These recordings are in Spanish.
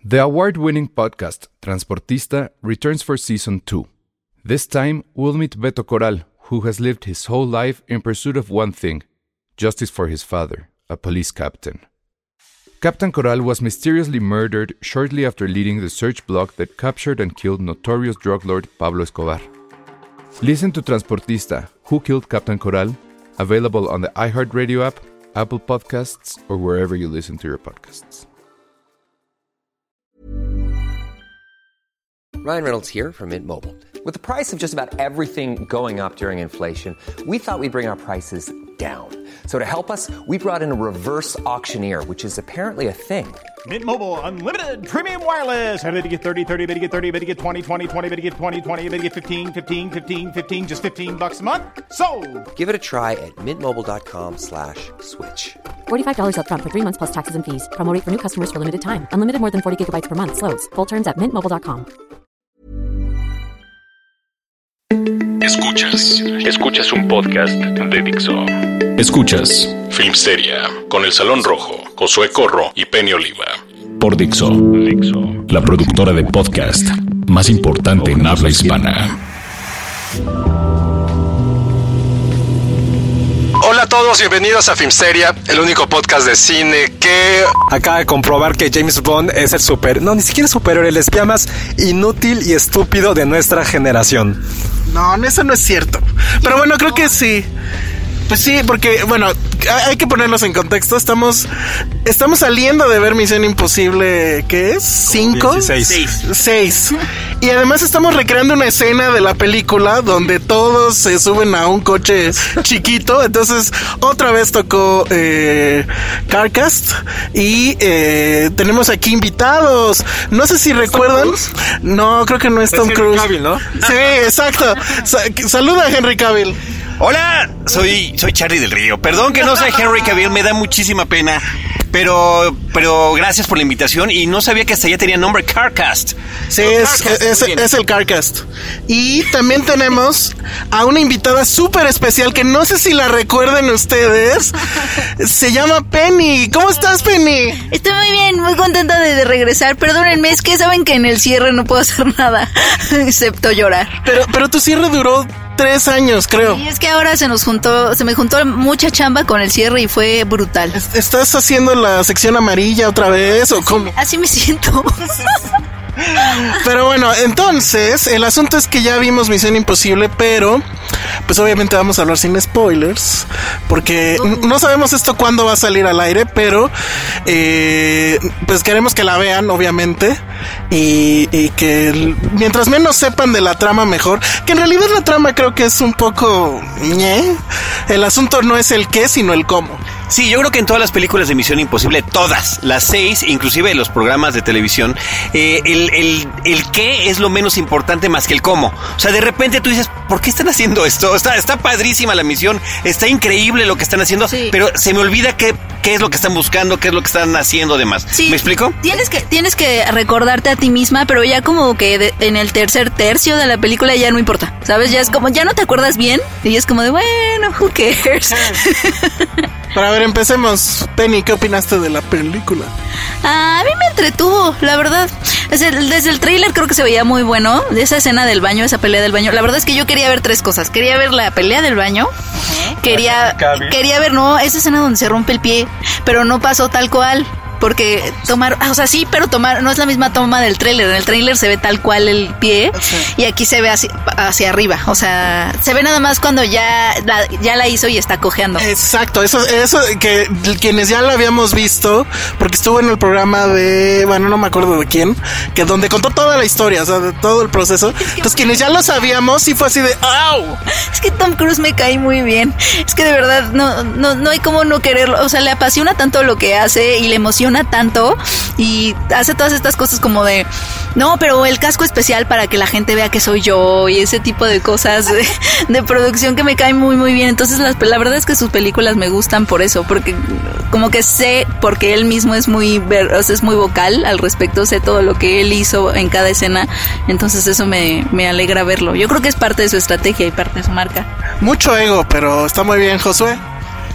The award-winning podcast Transportista returns for Season 2. This time, we'll meet Beto Corral, who has lived his whole life in pursuit of one thing: justice for his father, a police captain. Captain Corral was mysteriously murdered shortly after leading the search block that captured and killed notorious drug lord Pablo Escobar. Listen to Transportista, Who Killed Captain Corral? Available on the iHeartRadio app, Apple Podcasts, or wherever you listen to your podcasts. Ryan Reynolds here from Mint Mobile. With the price of just about everything going up during inflation, we thought we'd bring our prices down. So to help us, we brought in a reverse auctioneer, which is apparently a thing. Mint Mobile Unlimited Premium Wireless. How to get 30, 30, bit to get 30, bit to get 20, 20, 20, bit to get 20, 20, bit to get 15, 15, 15, 15, just $15 a month? Sold! Give it a try at mintmobile.com/switch. $45 up front for 3 months plus taxes and fees. Promo rate for new customers for limited time. Unlimited more than 40 gigabytes per month. Slows full terms at mintmobile.com. Escuchas un podcast de Dixo. Escuchas Filmsteria con El Salón Rojo, Josué Corro y Penny Oliva. Por Dixo, la productora de podcast más importante en habla hispana. Hola a todos, bienvenidos a Filmsteria, el único podcast de cine que acaba de comprobar que James Bond es el ni siquiera superior, el espía más inútil y estúpido de nuestra generación. No, eso no es cierto. Pero bueno, creo que sí. Pues sí, porque, bueno, hay que ponerlos en contexto. Estamos saliendo de ver Misión Imposible, ¿qué es? 5, 6. Y además estamos recreando una escena de la película donde todos se suben a un coche chiquito. Entonces, otra vez tocó Carcast. Y tenemos aquí invitados. No sé si recuerdan. No, creo que no es Tom Cruise. Cavill, ¿no? Sí, exacto. Saluda a Henry Cavill. Hola, soy Charlie del Río. Perdón que no sea Henry Cavill, me da muchísima pena. Pero gracias por la invitación y no sabía que hasta allá tenía nombre Carcast. Sí, es el Carcast. Y también tenemos a una invitada súper especial que no sé si la recuerden ustedes. Se llama Penny. ¿Cómo estás, Penny? Estoy muy bien, muy contenta de regresar. Perdónenme, es que saben que en el cierre no puedo hacer nada excepto llorar. Pero tu cierre duró 3 años, creo. Y es que ahora se me juntó mucha chamba con el cierre y fue brutal. ¿Estás haciendo la sección amarilla otra vez o cómo? Así me siento. Pero bueno, entonces el asunto es que ya vimos Misión Imposible, pero pues obviamente vamos a hablar sin spoilers, porque no sabemos esto cuándo va a salir al aire, pero pues queremos que la vean, obviamente, y que mientras menos sepan de la trama mejor, que en realidad la trama creo que es un poco el asunto no es el qué, sino el cómo. Sí, yo creo que en todas las películas de Misión Imposible, todas, las 6, inclusive los programas de televisión, el qué es lo menos importante más que el cómo. O sea, de repente tú dices, ¿por qué están haciendo esto? Está padrísima la misión, está increíble lo que están haciendo, sí, pero se me olvida qué es lo que están buscando, qué es lo que están haciendo además. Sí, ¿me explico? Tienes que recordarte a ti misma, pero ya como que en el tercer tercio de la película ya no importa, ¿sabes? Ya es como, ya no te acuerdas bien y es como de, bueno, who cares. Pero a ver, empecemos. Penny, ¿qué opinaste de la película? A mí me entretuvo, la verdad. Desde el tráiler creo que se veía muy bueno. De esa escena del baño, esa pelea del baño. La verdad es que yo quería ver 3 cosas. Quería ver la pelea del baño. Quería ver, esa escena donde se rompe el pie. Pero no pasó tal cual. Porque no es la misma toma del tráiler. En el tráiler se ve tal cual el pie, y aquí se ve hacia arriba. O sea, se ve nada más cuando ya la hizo y está cojeando. Exacto, eso que quienes ya la habíamos visto, porque estuvo en el programa de, bueno, no me acuerdo de quién, que donde contó toda la historia, o sea, de todo el proceso. Entonces, quienes ya lo sabíamos, sí fue así de ¡au! Es que Tom Cruise me cae muy bien. Es que de verdad no hay como no quererlo. O sea, le apasiona tanto lo que hace y le emociona tanto y hace todas estas cosas como de no, pero el casco especial para que la gente vea que soy yo y ese tipo de cosas de producción que me caen muy muy bien. Entonces la verdad es que sus películas me gustan por eso, porque como que sé, porque él mismo es muy vocal al respecto, sé todo lo que él hizo en cada escena, entonces eso me alegra verlo. Yo creo que es parte de su estrategia y parte de su marca. Mucho ego, pero está muy bien, Josué.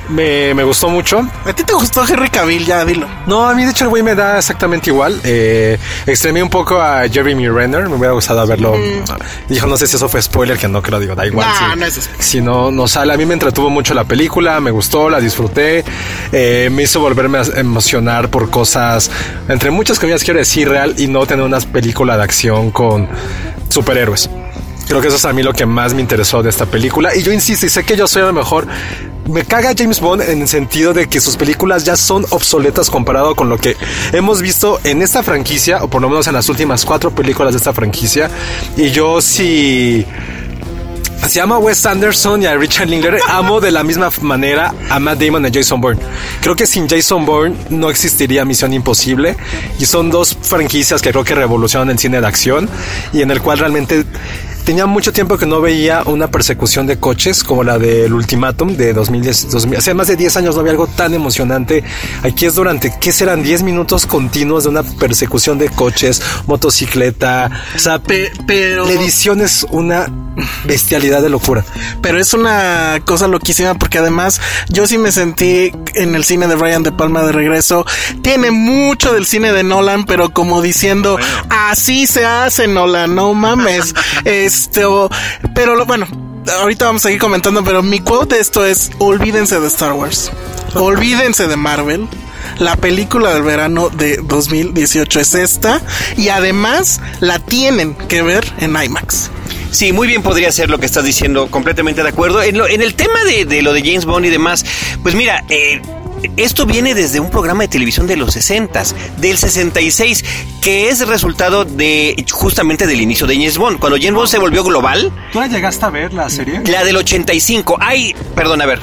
Me gustó mucho. ¿A ti te gustó Henry Cavill? Ya, dilo. No, a mí de hecho el güey me da exactamente igual. Extremé un poco a Jeremy Renner. Me hubiera gustado verlo. Dijo, no sé si eso fue spoiler, que no creo, digo, da igual. No es eso. Si no sale. A mí me entretuvo mucho la película, me gustó, la disfruté. Me hizo volverme a emocionar por cosas, entre muchas comillas quiero decir, real, y no tener una película de acción con superhéroes. Creo que eso es a mí lo que más me interesó de esta película. Y yo insisto, y sé que yo soy a lo mejor... Me caga James Bond en el sentido de que sus películas ya son obsoletas comparado con lo que hemos visto en esta franquicia, o por lo menos en las últimas 4 películas de esta franquicia. Y yo sí... Se llama Wes Anderson y a Richard Linklater. Amo de la misma manera a Matt Damon y a Jason Bourne. Creo que sin Jason Bourne no existiría Misión Imposible. Y son 2 franquicias que creo que revolucionan el cine de acción y en el cual realmente... Tenía mucho tiempo que no veía una persecución de coches como la del Ultimátum de 2010. Hace más de 10 años no había algo tan emocionante. Aquí es durante, ¿qué serán? 10 minutos continuos de una persecución de coches, motocicleta. O sea, pero la edición es una bestialidad de locura. Pero es una cosa loquísima porque además yo sí me sentí en el cine de Brian De Palma de regreso. Tiene mucho del cine de Nolan, pero como diciendo, así se hace, Nolan, no mames. Pero bueno, ahorita vamos a seguir comentando, pero mi quote de esto es: olvídense de Star Wars, olvídense de Marvel. La película del verano de 2018 es esta, y además la tienen que ver en IMAX. Sí, muy bien podría ser lo que estás diciendo, completamente de acuerdo. En el tema de lo de James Bond y demás, pues mira, esto viene desde un programa de televisión de los 60s, del 66, que es resultado de justamente del inicio de James Bond. Cuando James Bond se volvió global. ¿Tú la llegaste a ver, la serie? La del 85. Perdón, a ver.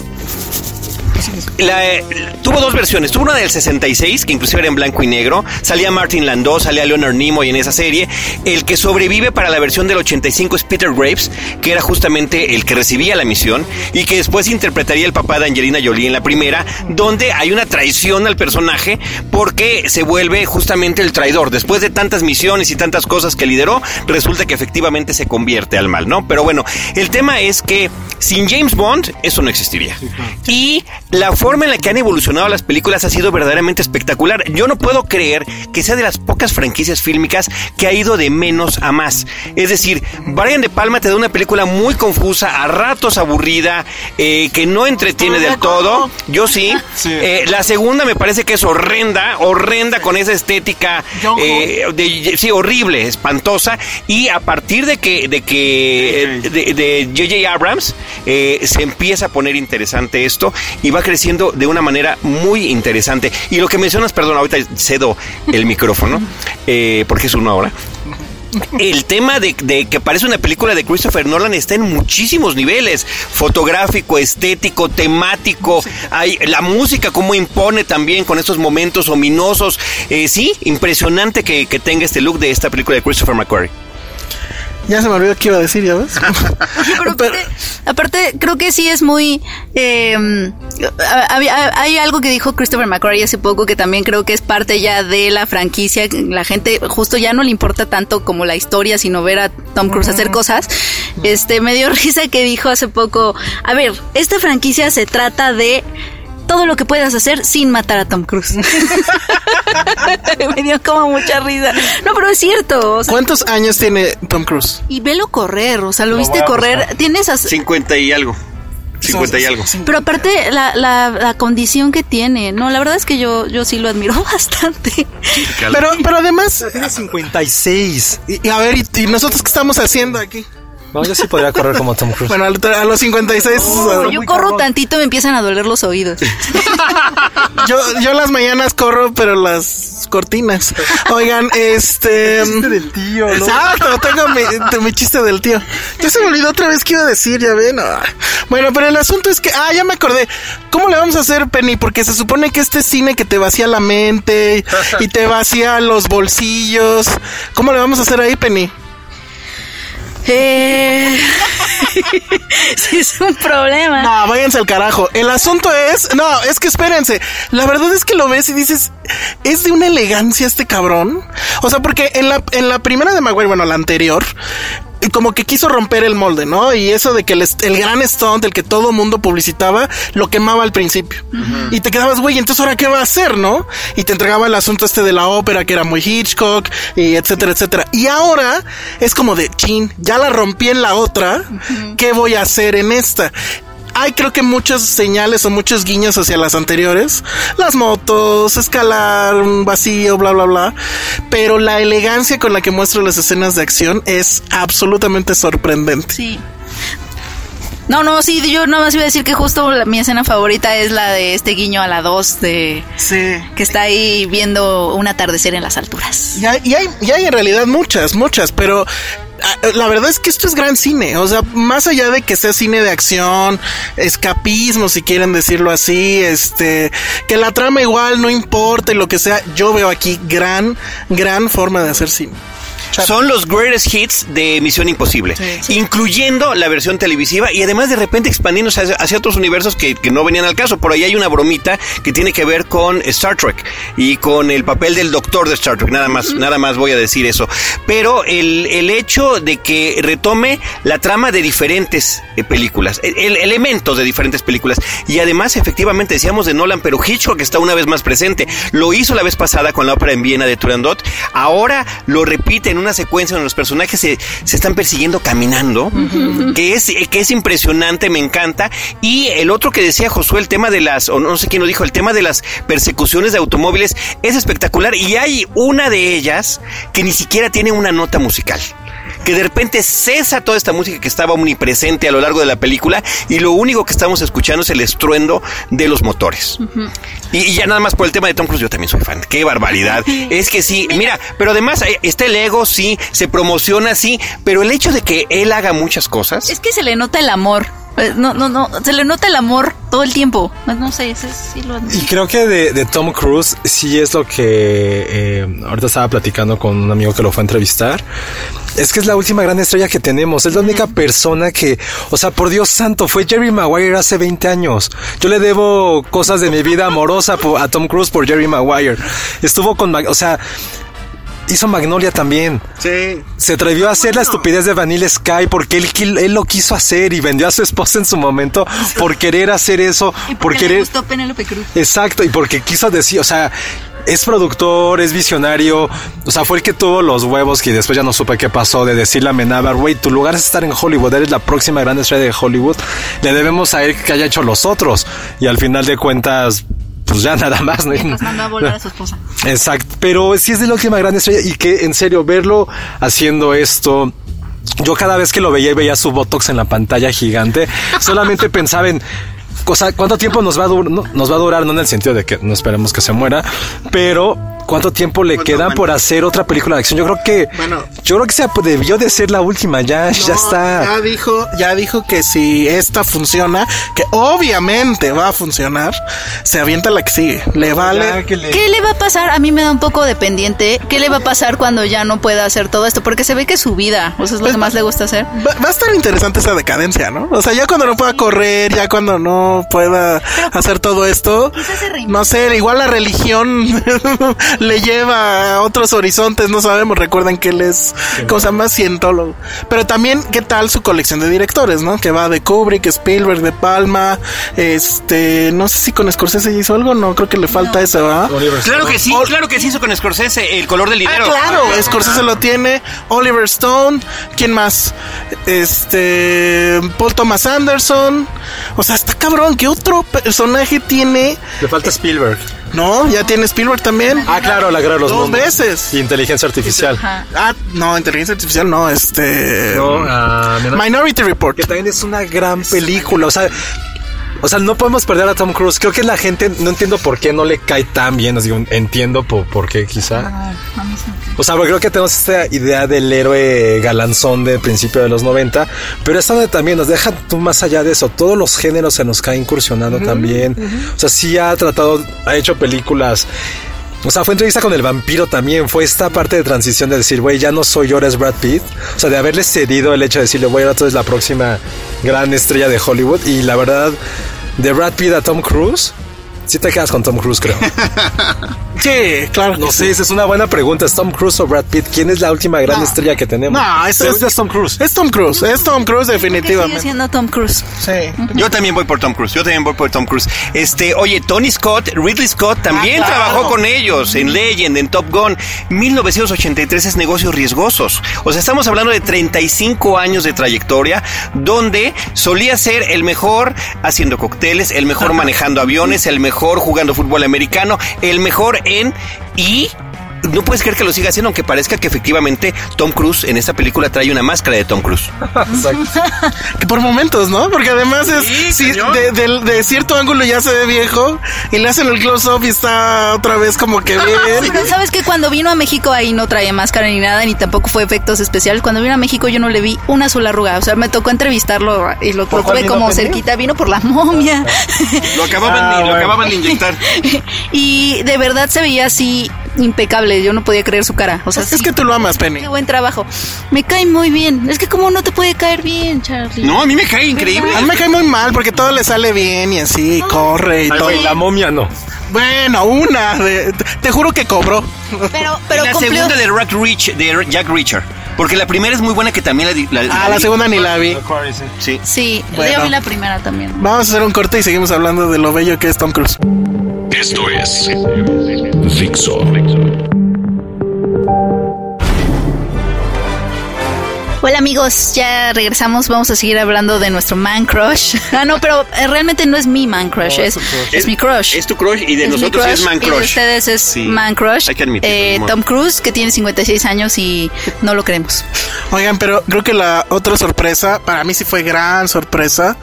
Tuvo 2 versiones. Tuvo una del 66, que inclusive era en blanco y negro. Salía Martin Landau, salía Leonard Nimoy en esa serie. El que sobrevive para la versión del 85 es Peter Graves, que era justamente el que recibía la misión y que después interpretaría el papá de Angelina Jolie en la primera, donde hay una traición al personaje porque se vuelve justamente el traidor. Después de tantas misiones y tantas cosas que lideró, resulta que efectivamente se convierte al mal, ¿no? Pero bueno, el tema es que sin James Bond eso no existiría. Y la forma en la que han evolucionado las películas ha sido verdaderamente espectacular. Yo no puedo creer que sea de las pocas franquicias fílmicas que ha ido de menos a más. Es decir, Brian De Palma te da una película muy confusa, a ratos aburrida, que no entretiene del todo. Yo sí. La segunda me parece que es horrenda con esa estética sí, horrible, espantosa. Y a partir de J.J. Abrams se empieza a poner interesante esto y va creciendo de una manera muy interesante. Y lo que mencionas, perdón, ahorita cedo el micrófono, porque es 1 hora. El tema de que parece una película de Christopher Nolan está en muchísimos niveles: fotográfico, estético, temático. Hay la música como impone también con estos momentos ominosos. Sí, impresionante que tenga este look de esta película de Christopher McQuarrie. Ya se me olvidó qué iba a decir, ¿ya ves? Pero aparte, creo que sí es muy... hay algo que dijo Christopher McQuarrie hace poco que también creo que es parte ya de la franquicia. La gente justo ya no le importa tanto como la historia, sino ver a Tom Cruise hacer cosas. Me dio risa que dijo hace poco: a ver, esta franquicia se trata de todo lo que puedas hacer sin matar a Tom Cruise. Me dio como mucha risa. No, pero es cierto. O sea, ¿cuántos años tiene Tom Cruise? Y velo correr, o sea, lo viste correr. Tienes 50 y algo. 50 y algo. Pero aparte la condición que tiene, no, la verdad es que yo sí lo admiro bastante. Pero además tiene 56. Y a ver, ¿y nosotros qué estamos haciendo aquí? No, yo sí podría correr como Tom Cruise. Bueno, a los 56... yo corro tantito y me empiezan a doler los oídos. yo las mañanas corro, pero las cortinas. Oigan, El chiste del tío, ¿no? Exacto, tengo mi chiste del tío. Ya se me olvidó otra vez qué iba a decir, ya ven. Bueno, pero el asunto es que... ya me acordé. ¿Cómo le vamos a hacer, Penny? Porque se supone que este cine que te vacía la mente y te vacía los bolsillos. ¿Cómo le vamos a hacer ahí, Penny? Sí, es un problema. No, váyanse al carajo. El asunto es... No, es que espérense. La verdad es que lo ves y dices... Es de una elegancia este cabrón. O sea, porque en la primera de Maguire, bueno, la anterior... como que quiso romper el molde, ¿no? Y eso de que el gran stunt, el que todo mundo publicitaba, lo quemaba al principio. Y te quedabas, güey, entonces ¿ahora qué va a hacer, no? Y te entregaba el asunto de la ópera, que era muy Hitchcock, y etcétera, etcétera. Y ahora es como de, chin, ya la rompí en la otra, ¿qué voy a hacer en esta? Hay creo que muchas señales o muchos guiños hacia las anteriores. Las motos, escalar, un vacío, bla, bla, bla. Pero la elegancia con la que muestra las escenas de acción es absolutamente sorprendente. Sí. No, sí, yo nada más iba a decir que justo mi escena favorita es la de este guiño a la 2 de... Sí. Que está ahí viendo un atardecer en las alturas. Y hay en realidad muchas, pero... La verdad es que esto es gran cine, o sea, más allá de que sea cine de acción, escapismo, si quieren decirlo así, que la trama igual no importa y lo que sea, yo veo aquí gran forma de hacer cine. Son los greatest hits de Misión Imposible, sí. Incluyendo la versión televisiva y además de repente expandiéndose hacia otros universos que no venían al caso. Por ahí hay una bromita que tiene que ver con Star Trek y con el papel del doctor de Star Trek, nada más voy a decir eso. Pero el hecho de que retome la trama de diferentes películas, elementos de diferentes películas, y además efectivamente decíamos de Nolan, pero Hitchcock está una vez más presente. Lo hizo la vez pasada con la ópera en Viena de Turandot, ahora lo repite en una secuencia donde los personajes se están persiguiendo caminando, que es impresionante, me encanta. Y el otro que decía Josué, el tema de o no sé quién lo dijo, el tema de las persecuciones de automóviles es espectacular, y hay una de ellas que ni siquiera tiene una nota musical, que de repente cesa toda esta música que estaba omnipresente a lo largo de la película y lo único que estamos escuchando es el estruendo de los motores. Y ya nada más por el tema de Tom Cruise, yo también soy fan. ¡Qué barbaridad! Es que sí, mira, pero además está el ego, sí, se promociona, sí, pero el hecho de que él haga muchas cosas... Es que se le nota el amor. No, se le nota el amor todo el tiempo. No sé, sí lo... Y creo que de Tom Cruise sí es lo que ahorita estaba platicando con un amigo que lo fue a entrevistar. Es que es la última gran estrella que tenemos. Es la única persona que, o sea, por Dios santo, fue Jerry Maguire hace 20 años. Yo le debo cosas de mi vida amorosa a Tom Cruise por Jerry Maguire. Estuvo con, o sea, hizo Magnolia también. Sí. Se atrevió a hacer la estupidez de Vanilla Sky porque él lo quiso hacer y vendió a su esposa en su momento por querer hacer eso. Y porque le gustó Penélope Cruz. Exacto, y porque quiso decir, o sea... Es productor, es visionario, o sea, fue el que tuvo los huevos que después ya no supe qué pasó de decirle a Amenábar, güey, tu lugar es estar en Hollywood, eres la próxima gran estrella de Hollywood, le debemos a él que haya hecho los otros, y al final de cuentas, pues ya nada más, ¿no? Nos mandó a volar a su esposa. Exacto, pero sí es de la última gran estrella, y que en serio, verlo haciendo esto... Yo cada vez que lo veía su botox en la pantalla gigante, solamente pensaba en... O sea, ¿cuánto tiempo nos va a durar? No en el sentido de que no esperemos que se muera, pero ¿cuánto tiempo le quedan por hacer otra película de acción? Yo creo que se debió de ser la última, ya está. Ya dijo que si esta funciona, que obviamente va a funcionar, se avienta la que sigue. Le vale. ¿Qué le va a pasar? A mí me da un poco de pendiente. ¿Qué le va a pasar cuando ya no pueda hacer todo esto? Porque se ve que es su vida, o sea, es lo que más le gusta hacer. Va a estar interesante esa decadencia, ¿no? O sea, ya cuando no pueda correr, ya cuando no pueda hacer todo esto, no sé, igual la religión le lleva a otros horizontes, no sabemos. Recuerden que él es cosa más cientólogo, pero también qué tal su colección de directores, ¿no? Que va de Kubrick, Spielberg, De Palma, no sé si con Scorsese hizo algo, no creo que le falta eso, ¿verdad? Claro que sí hizo con Scorsese El color del dinero. Claro, Scorsese lo tiene. Oliver Stone, ¿quién más? Paul Thomas Anderson. O sea, está cabrón, ¿qué otro personaje tiene? Le falta Spielberg. No, ya tiene Spielberg también. Ah, claro, la guerra de los dos mundos. veces. Inteligencia artificial. No, inteligencia artificial no, Minority Report. Que también es una gran película, o sea, no podemos perder a Tom Cruise. Creo que la gente, no entiendo por qué no le cae tan bien. Os digo, entiendo por qué quizá. O sea, porque creo que tenemos esta idea del héroe galanzón de principio de los 90. Pero esta donde también nos deja más allá de eso. Todos los géneros se nos cae incursionando también. O sea, sí ha hecho películas. O sea, fue entrevista con el vampiro también. Fue esta parte de transición de decir, güey, ya no soy yo, eres Brad Pitt. O sea, de haberle cedido el hecho de decirle, güey, ahora tú eres la próxima gran estrella de Hollywood. Y la verdad, de Brad Pitt a Tom Cruise, Sí te quedas con Tom Cruise, creo. Sí, claro. No sé, esa es una buena pregunta. ¿Es Tom Cruise o Brad Pitt? ¿Quién es la última gran estrella que tenemos? No, es Tom Cruise. Es Tom Cruise. Es Tom Cruise, definitivamente. Sigue siendo Tom Cruise. Sí. Yo también voy por Tom Cruise. Oye, Tony Scott, Ridley Scott también trabajó con ellos en Legend, en Top Gun. 1983 es Negocios Riesgosos. O sea, estamos hablando de 35 años de trayectoria, donde solía ser el mejor haciendo cócteles, el mejor manejando aviones, el mejor jugando fútbol americano, el mejor y no puedes creer que lo siga haciendo, aunque parezca que efectivamente Tom Cruise en esta película trae una máscara de Tom Cruise. Que por momentos, ¿no? Porque además de cierto ángulo ya se ve viejo y le hacen el close-up y está otra vez como que bien. Pero sabes que cuando vino a México ahí no traía máscara ni nada, ni tampoco fue efectos especiales. Cuando vino a México yo no le vi una sola arruga. O sea, me tocó entrevistarlo y lo tuve como cerquita. Vino por La Momia. Lo acababan de inyectar. Y de verdad se veía así impecable. Yo no podía creer su cara. O sea, es que tú lo amas, Penny. Qué buen trabajo. Me cae muy bien. Es que como no te puede caer bien, Charlie. No, a mí me cae increíble. A mí me cae muy mal porque todo le sale bien y así, corre y todo. Güey, La Momia no. Bueno, te juro que cobró. Pero la cumplió. segunda de Jack Reacher. Porque la primera es muy buena, que también la segunda ni la vi. Sí, bueno. yo vi la primera también. Vamos a hacer un corte y seguimos hablando de lo bello que es Tom Cruise. Esto es Dixo. Hola amigos, ya regresamos, vamos a seguir hablando de nuestro man crush. No, pero realmente no es mi man crush, es mi crush. Es tu crush y de nosotros es man crush. Y de ustedes es man crush. Hay que admitirlo. Tom Cruise, que tiene 56 años y no lo queremos. Oigan, pero creo que la otra sorpresa, para mí sí fue gran sorpresa,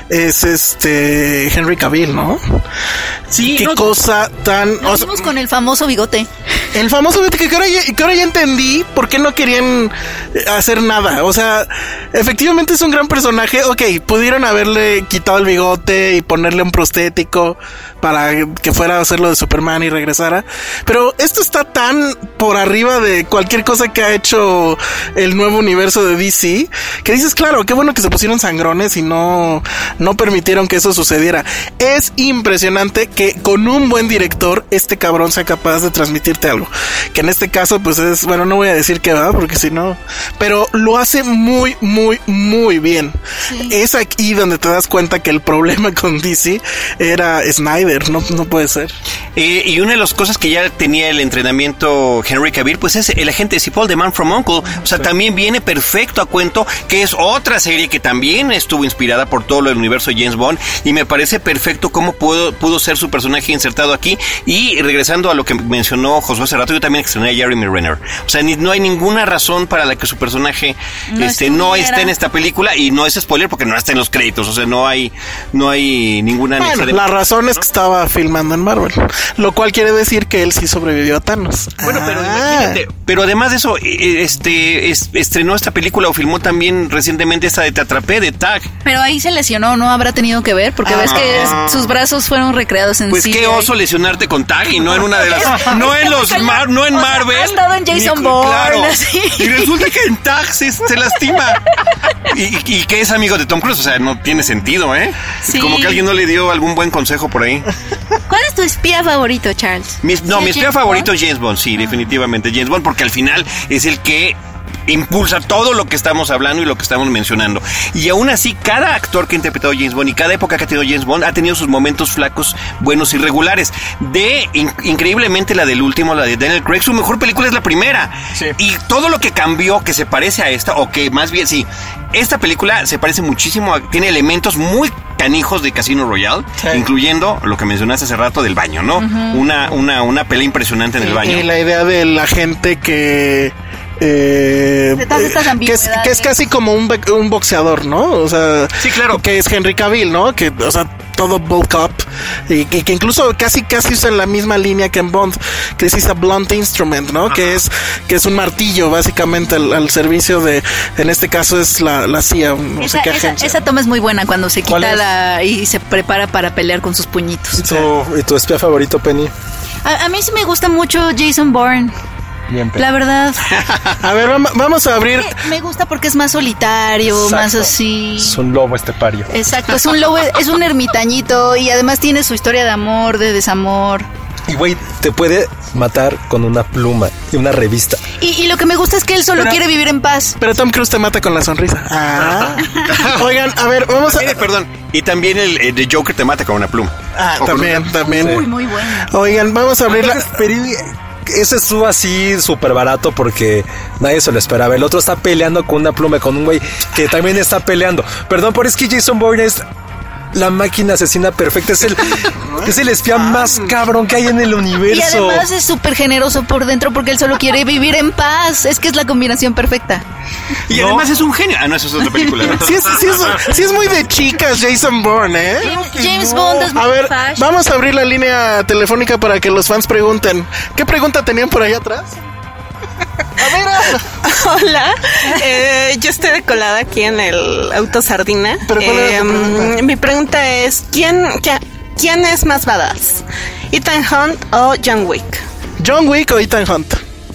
es Henry Cavill, ¿no? Sí. Qué cosa tan... Nos fuimos con el famoso bigote. El famoso bigote que ahora ya entendí por qué no querían hacer nada. O sea, efectivamente es un gran personaje. Ok, pudieron haberle quitado el bigote y ponerle un prostético para que fuera a hacer lo de Superman y regresara. Pero esto está tan por arriba de cualquier cosa que ha hecho el nuevo universo de DC, que dices, claro, qué bueno que se pusieron sangrones y no permitieron que eso sucediera. Es impresionante que con un buen director este cabrón sea capaz de transmitirte algo. Que en este caso pues es, bueno, no voy a decir que va, porque si no, pero lo hace muy, muy, muy bien. Sí. Es aquí donde te das cuenta que el problema con DC era Snyder, no puede ser. Y una de las cosas que ya tenía el entrenamiento Henry Cavill, pues es el agente Cipoll de Man from U.N.C.L.E. O sea, también viene perfecto a cuento, que es otra serie que también estuvo inspirada por todo el universo de James Bond, y me parece perfecto cómo pudo ser su personaje insertado aquí. Y regresando a lo que mencionó Josué hace rato, yo también extrañé a Jeremy Renner. O sea, no hay ninguna razón para la que su personaje no esté en esta película, y no es spoiler porque no está en los créditos. O sea, no hay ninguna... Bueno, la razón es que estaba filmando en Marvel, lo cual quiere decir que él sí sobrevivió a Thanos. Bueno, pero imagínate, pero además de eso, estrenó esta película o filmó también recientemente esta de Te Atrapé, de Tag. Pero ahí se lesionó, ¿no habrá tenido que ver? Porque ves que sus brazos fueron recreados en pues CGI. Qué oso lesionarte con Tag y no en una de las... no en Marvel. Ha estado en Jason Bourne. Claro. Y resulta que en Tag se lastima. Y que es amigo de Tom Cruise, o sea, no tiene sentido, ¿eh? Sí. Como que alguien no le dio algún buen consejo por ahí. ¿Cuál es tu espía favorito, Charles? Mi espía favorito es James Bond, sí, definitivamente James Bond, porque al final es el que impulsa todo lo que estamos hablando y lo que estamos mencionando. Y aún así, cada actor que ha interpretado a James Bond y cada época que ha tenido James Bond ha tenido sus momentos flacos, buenos y regulares. Increíblemente la del último, la de Daniel Craig, su mejor película es la primera. Sí. Y todo lo que cambió, que se parece a esta, o que más bien sí, esta película se parece muchísimo, tiene elementos muy canijos de Casino Royale, sí, incluyendo lo que mencionaste hace rato del baño, ¿no? Uh-huh. Una pelea impresionante en el baño. Y la idea de la gente que... que es casi como un boxeador, ¿no? O sea, sí, claro, que es Henry Cavill, ¿no? Que, o sea, todo bulk up y que incluso casi usa la misma línea que en Bond, que es a blunt instrument, ¿no? Que es un martillo básicamente al servicio de, en este caso es la CIA, no sé qué agencia. Esa toma es muy buena cuando se quita y se prepara para pelear con sus puñitos. ¿Y tu espía favorito, Penny? A mí sí me gusta mucho Jason Bourne. Bien, la verdad. A ver, vamos a abrir. Me gusta porque es más solitario, exacto, más así. Es un lobo estepario. Exacto, es un lobo, es un ermitañito y además tiene su historia de amor, de desamor. Y güey, te puede matar con una pluma y una revista. Y lo que me gusta es que él solo quiere vivir en paz. Pero Tom Cruise te mata con la sonrisa. Oigan, a ver, vamos a... Perdón, y también el de Joker te mata con una pluma. También. Uy, muy bueno. Oigan, vamos a abrir la... Ese estuvo así súper barato porque nadie se lo esperaba. El otro está peleando con una pluma con un güey que también está peleando. Perdón, pero es que Jason Bourne es la máquina asesina perfecta. Es el espía más cabrón que hay en el universo. Y además es súper generoso por dentro porque él solo quiere vivir en paz. Es que es la combinación perfecta. Y además es un genio. No, eso es otra película. Sí es muy de chicas Jason Bourne, ¿eh? James Bond es muy A ver, fashion. vamos a abrir la línea telefónica para que los fans pregunten. ¿Qué pregunta tenían por allá atrás? A ver, hola, yo estoy decolada aquí en el auto Sardina. ¿Pero cuál era tu pregunta? Mi pregunta es, ¿quién es más badass? ¿Ethan Hunt o John Wick? ¿John Wick o Ethan Hunt?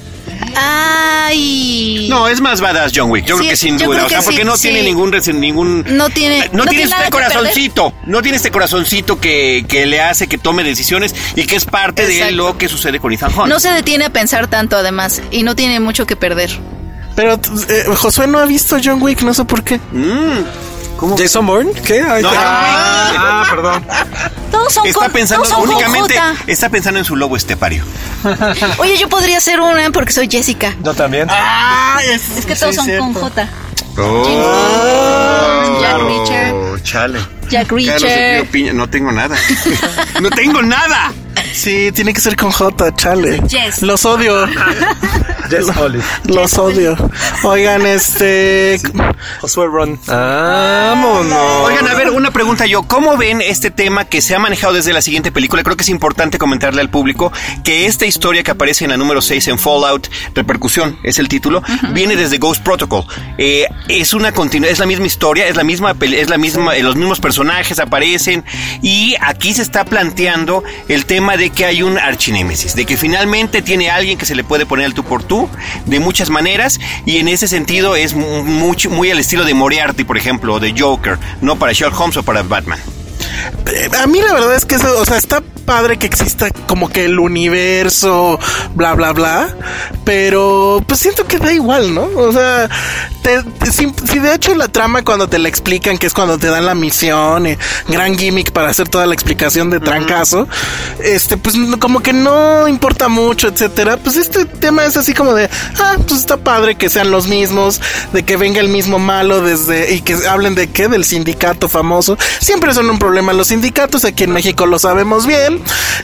Ay. No, es más badass John Wick. Yo creo que sin duda. O sea, porque no tiene ningún. No tiene este corazoncito. No tiene este corazoncito que le hace que tome decisiones y que es parte de lo que sucede con Ethan Hunt. No se detiene a pensar tanto, además, y no tiene mucho que perder. Pero Josué no ha visto John Wick, no sé por qué. ¿Cómo? ¿Jason Bourne? ¿Qué? Perdón. Todos son únicamente está pensando en su lobo estepario. Oye, yo podría ser una porque soy Jessica. Yo también. Es que todos son con J. Jack Reacher. Chale. Jack Reacher. No tengo nada. ¡No tengo nada! Sí, tiene que ser con J, chale. Yes. Los odio. Jess Olive. Los odio. Oigan, Josué Ron. ¡Vámonos! Oigan, a ver, una pregunta yo. ¿Cómo ven este tema que se ha manejado desde la siguiente película? Creo que es importante comentarle al público que esta historia que aparece en la número 6 en Fallout, Repercusión, es el título, viene desde Ghost Protocol. Es una continuidad, es la misma historia, es la misma, los mismos personajes aparecen y aquí se está planteando el tema de que hay un archinémesis, de que finalmente tiene alguien que se le puede poner el tú por tú de muchas maneras y en ese sentido es muy al estilo de Moriarty, por ejemplo, o de Joker, no para Sherlock Holmes o para Batman. A mí la verdad es que eso, o sea, está padre que exista como que el universo, bla, bla, bla, pero pues siento que da igual, ¿no? O sea, si de hecho la trama cuando te la explican, que es cuando te dan la misión, gran gimmick para hacer toda la explicación de trancazo, pues como que no importa mucho, etcétera, pues este tema es así como de, pues está padre que sean los mismos, de que venga el mismo malo y que hablen de qué, del sindicato famoso. Siempre son un problema los sindicatos, aquí en México lo sabemos bien,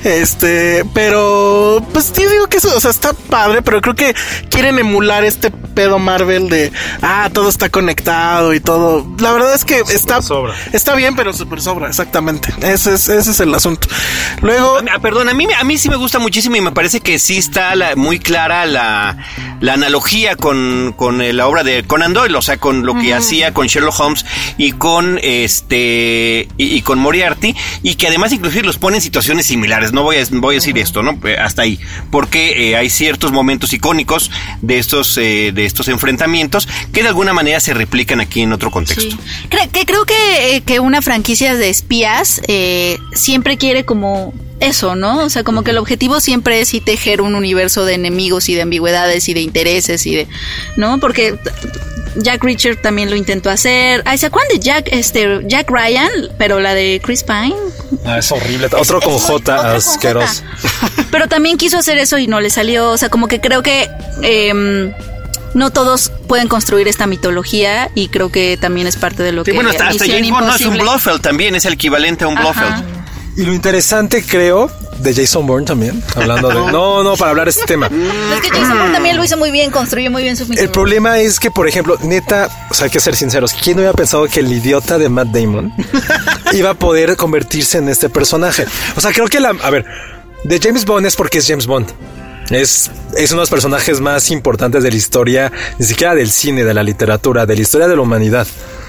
pero pues yo digo que eso, o sea, está padre, pero creo que quieren emular este pedo Marvel de todo está conectado y todo. La verdad es que está bien, pero super sobra, exactamente. Ese es el asunto. Luego, perdón, a mí sí me gusta muchísimo y me parece que sí está muy clara la analogía con la obra de Conan Doyle, o sea, con lo que hacía con Sherlock Holmes y con y con Moriarty, y que además inclusive los pone en situaciones similares. No voy a decir esto, ¿no? Hasta ahí, porque hay ciertos momentos icónicos de estos enfrentamientos que de alguna manera se replican aquí en otro contexto. Sí. Creo que una franquicia de espías siempre quiere como eso, ¿no? O sea, como que el objetivo siempre es sí tejer un universo de enemigos y de ambigüedades y de intereses y de, ¿no? Porque Jack Reacher también lo intentó hacer. ¿Se acuerdan de Jack Ryan? Pero la de Chris Pine. Es horrible. Otro con J, asqueroso. Pero también quiso hacer eso y no le salió. O sea, como que creo que no todos pueden construir esta mitología y creo que también es parte de lo que... Bueno, hasta James Bond no es un Blofeld también, es el equivalente a un Blofeld. Y lo interesante, creo, de Jason Bourne también, hablando de... No, para hablar de este tema. Es que Jason Bourne también lo hizo muy bien, construyó muy bien su mitología. El problema es que, por ejemplo, neta, o sea, hay que ser sinceros, ¿quién no hubiera pensado que el idiota de Matt Damon iba a poder convertirse en este personaje? O sea, creo que de James Bond es porque es James Bond. Es uno de los personajes más importantes de la historia, ni siquiera del cine, de la literatura, de la historia de la humanidad.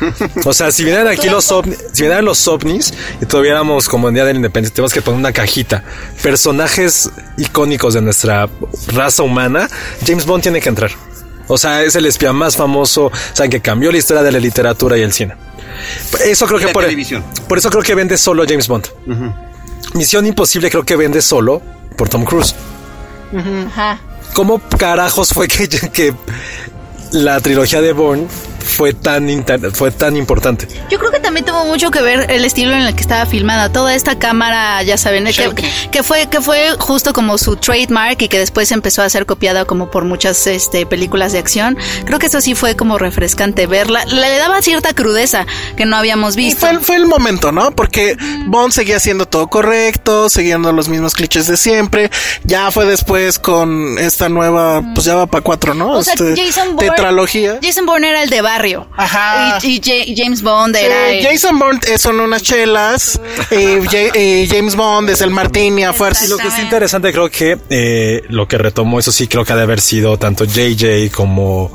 O sea, si vinieran aquí los ovnis y tuviéramos como en Día de la Independencia, tenemos que poner una cajita, personajes icónicos de nuestra raza humana, James Bond tiene que entrar. O sea, es el espía más famoso, o sea, que cambió la historia de la literatura y el cine. Eso creo que por eso creo que vende solo James Bond. Misión Imposible creo que vende solo por Tom Cruise. Ajá. ¿Cómo carajos fue que la trilogía de Bourne fue tan importante? Yo creo que también tuvo mucho que ver el estilo en el que estaba filmada. Toda esta cámara, ya saben, que fue justo como su trademark y que después empezó a ser copiada como por muchas películas de acción. Creo que eso sí fue como refrescante verla. Le daba cierta crudeza que no habíamos visto. Y fue el momento, ¿no? Porque Bond seguía haciendo todo correcto, siguiendo los mismos clichés de siempre. Ya fue después con esta nueva, pues ya va para 4, ¿no? O sea, tetralogía. Jason Bourne era el de barrio. Ajá. Y James Bond era... Jason Bourne son unas chelas. James Bond es el martini a fuerza. Y lo que es interesante, creo que lo que retomó, eso sí, creo que ha de haber sido tanto JJ como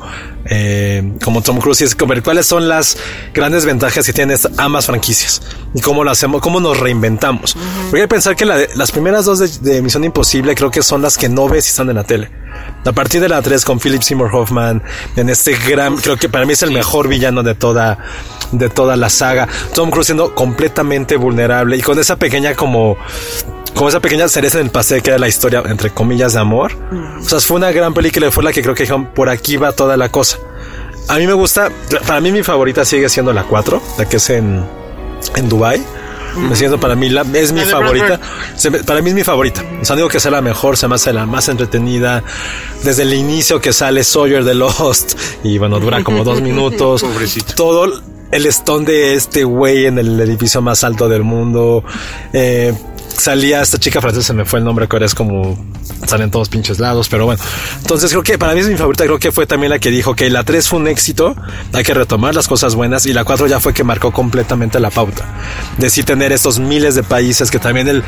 Tom Cruise, y es ver cuáles son las grandes ventajas que tienen ambas franquicias y cómo lo hacemos, cómo nos reinventamos. Voy a pensar que las primeras dos de Misión Imposible creo que son las que no ves si están en la tele. A partir de la 3 con Philip Seymour Hoffman en creo que para mí es el mejor villano de toda la saga. Tom Cruise siendo completamente vulnerable y con esa pequeña como esa pequeña cereza en el pastel que era la historia, entre comillas, de amor. O sea, fue una gran película y fue la que creo que dijeron, por aquí va toda la cosa. A mí me gusta, para mí mi favorita sigue siendo la 4, la que es en Dubai. Me siento, para mí es mi favorita. Para mí es mi favorita. O sea, digo que sea la mejor, se me hace la más entretenida. Desde el inicio que sale Sawyer de Lost y bueno, dura como 2 minutos. Pobrecito. Todo el stunt de este güey en el edificio más alto del mundo. Salía esta chica francesa, se me fue el nombre, que ahora es como salen todos pinches lados, pero bueno. Entonces creo que para mí es mi favorita, creo que fue también la que dijo que la 3 fue un éxito, hay que retomar las cosas buenas, y la 4 ya fue que marcó completamente la pauta de sí tener estos miles de países, que también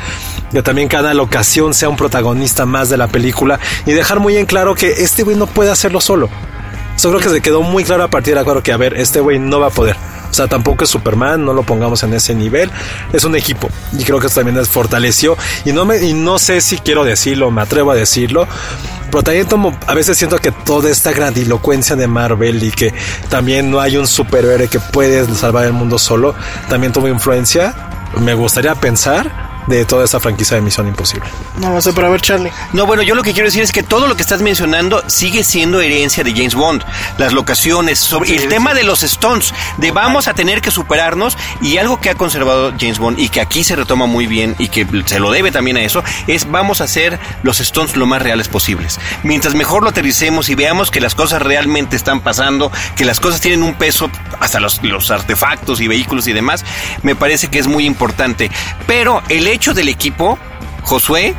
cada locación sea un protagonista más de la película, y dejar muy en claro que este güey no puede hacerlo solo. Eso creo que se quedó muy claro a partir de la 4, que a ver, este güey no va a poder. O sea, tampoco es Superman, no lo pongamos en ese nivel. Es un equipo. Y creo que eso también fortaleció. Y no sé si quiero decirlo, me atrevo a decirlo. Pero también a veces siento que toda esta grandilocuencia de Marvel y que también no hay un superhéroe que puede salvar el mundo solo, también tuvo influencia. Me gustaría pensar de toda esta franquicia de Misión Imposible. No sé, pero a ver, Charlie. No, bueno, yo lo que quiero decir es que todo lo que estás mencionando sigue siendo herencia de James Bond. Las locaciones, el tema de los stunts, de vamos a tener que superarnos, y algo que ha conservado James Bond y que aquí se retoma muy bien y que se lo debe también a eso, es vamos a hacer los stunts lo más reales posibles. Mientras mejor lo aterricemos y veamos que las cosas realmente están pasando, que las cosas tienen un peso, hasta los artefactos y vehículos y demás, me parece que es muy importante. Pero el hecho del equipo, Josué,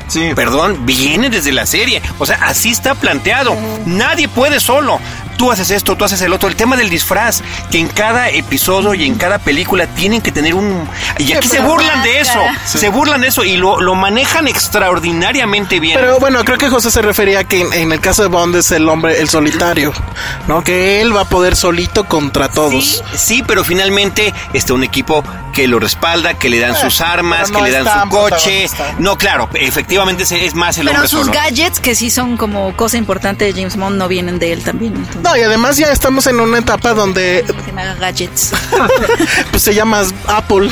viene desde la serie. O sea, así está planteado. Nadie puede solo. Tú haces esto, tú haces el otro. El tema del disfraz, que en cada episodio y en cada película tienen que tener un... Y aquí se burlan de eso. Sí. Se burlan de eso y lo manejan extraordinariamente bien. Pero bueno, creo que José se refería a que en el caso de Bond es el hombre, el solitario, ¿no? Que él va a poder solito contra todos. Sí, pero finalmente está un equipo que lo respalda, que le dan sus armas, que le dan su coche. No, claro, efectivamente es más el hombre solo. Pero sus gadgets, que sí son como cosa importante de James Bond, no vienen de él también. Entonces. No, y además ya estamos en una etapa donde... Que me haga gadgets. Pues se llama Apple.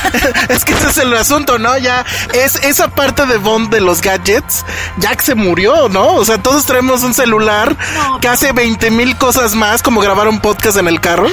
Es que ese es el asunto, ¿no? Ya es esa parte de Bond de los gadgets, ya que se murió, ¿no? O sea, todos traemos un celular que hace 20,000 cosas más, como grabar un podcast en el carro.